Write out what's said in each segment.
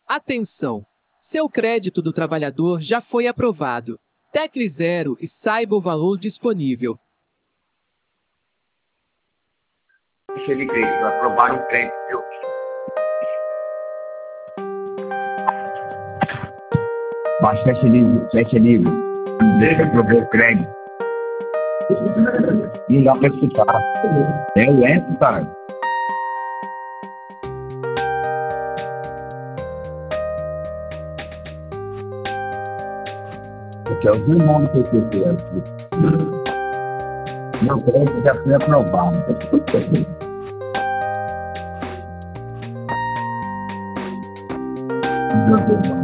Atenção! Seu crédito do trabalhador já foi aprovado. Tecle 0 e saiba o valor disponível. Ficha de crédito, aprovar o crédito seu. Mas fecha livre. Deixa eu aprovar o crédito. Não dá pra escutar. É o F, cara. Porque é os irmãos do PPT aqui. Meu crédito já foi aprovado. Meu Deus.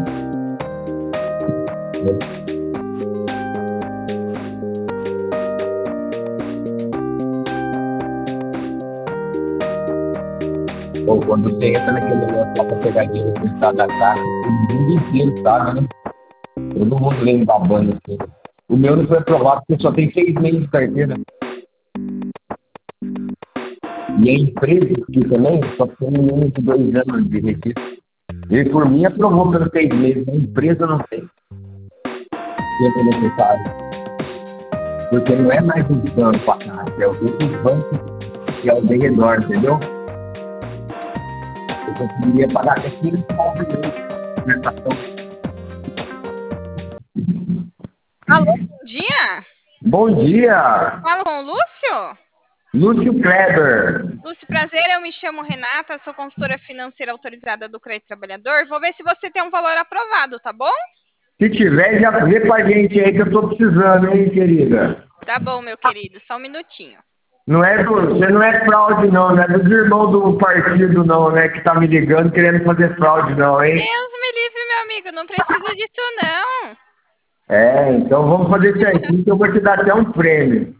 Ou quando você entra naquele negócio lá pra pegar dinheiro do estado da casa, o mundo inteiro sabe, né? Todo mundo lembra da banda assim. O meu não foi aprovado porque só tem 6 meses de carteira. E a empresa aqui também só tem menos de 2 anos de registro. Ele, por mim, aprovou pelos 6 meses. A empresa não tem. Tempo necessário. Porque não é mais um banco para cá, é os outros bancos que é o de redor, entendeu? Eu conseguiria pagar até 15 pau por mês de prestação. Alô, bom dia. Bom dia! Falo com o Lúcio? Lúcio Kleber. Lúcio, prazer, eu me chamo Renata, sou consultora financeira autorizada do Crédito Trabalhador. Vou ver se você tem um valor aprovado, tá bom? Se tiver, já vê com a gente aí que eu tô precisando, hein, querida? Tá bom, meu querido, só um minutinho. Você não é fraude, não, né? Dos irmãos do partido, não, né? Que tá me ligando querendo fazer fraude, não, hein? Deus me livre, meu amigo, não precisa disso, não. É, então vamos fazer certinho que eu vou te dar até um prêmio.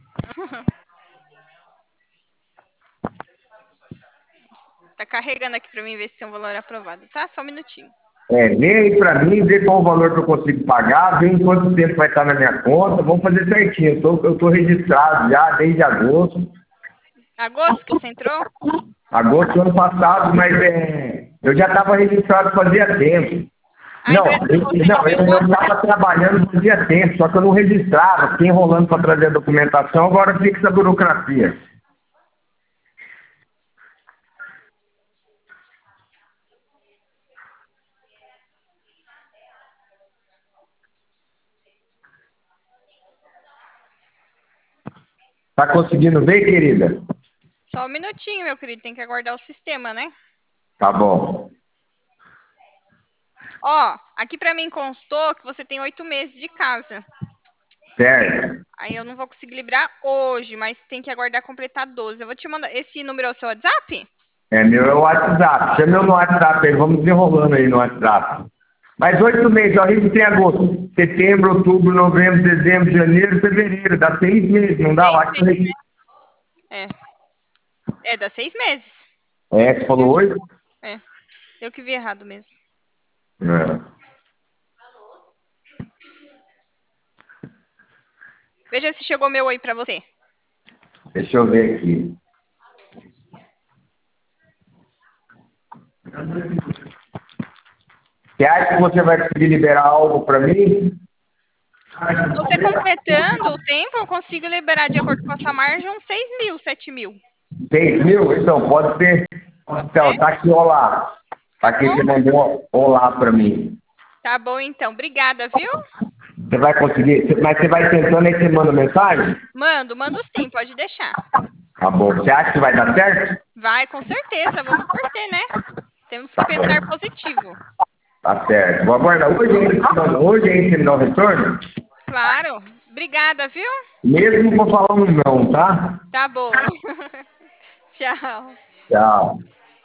Tá carregando aqui pra mim ver se tem um valor aprovado, tá? Só um minutinho. Vem aí pra mim, vê qual o valor que eu consigo pagar, vê em quanto tempo vai estar na minha conta, vamos fazer certinho. Eu tô registrado já desde agosto. Agosto que você entrou? Agosto do ano passado, mas eu já estava registrado fazia tempo. Não, eu estava trabalhando fazia tempo, só que eu não registrava, fiquei enrolando para trazer a documentação, agora fica essa burocracia. Tá conseguindo ver, querida? Só um minutinho, meu querido, tem que aguardar o sistema, né? Tá bom. Ó, aqui pra mim constou que você tem 8 meses de casa. Certo. Aí eu não vou conseguir liberar hoje, mas tem que aguardar completar 12. Eu vou te mandar. Esse número é o seu WhatsApp? Meu é o WhatsApp. Chama eu no WhatsApp aí, vamos desenrolando aí no WhatsApp. Mas 8 meses, a gente tem agosto, setembro, outubro, novembro, dezembro, janeiro, fevereiro, dá 6 meses, não dá? 6 meses, né? Dá 6 meses. Você falou 8? Eu que vi errado mesmo. Veja se chegou meu aí pra você. Deixa eu ver aqui. Você acha que você vai conseguir liberar algo para mim? Você completando o tempo, eu consigo liberar de acordo com a sua margem uns 6 mil, 7 mil. 6 mil? Então, pode ser. Então, tá aqui, olá. Tá aqui, você mandou olá para mim. Tá bom, então. Obrigada, viu? Você vai conseguir? Mas você vai tentando aí, você manda mensagem? Mando sim, pode deixar. Tá bom. Você acha que vai dar certo? Vai, com certeza. Vamos torcer, né? Temos que pensar positivo. Tá certo. Vou aguardar. Hoje ainda você me dá o retorno? Claro. Obrigada, viu? Mesmo for falar um não, tá? Tá bom. Tchau. Tchau.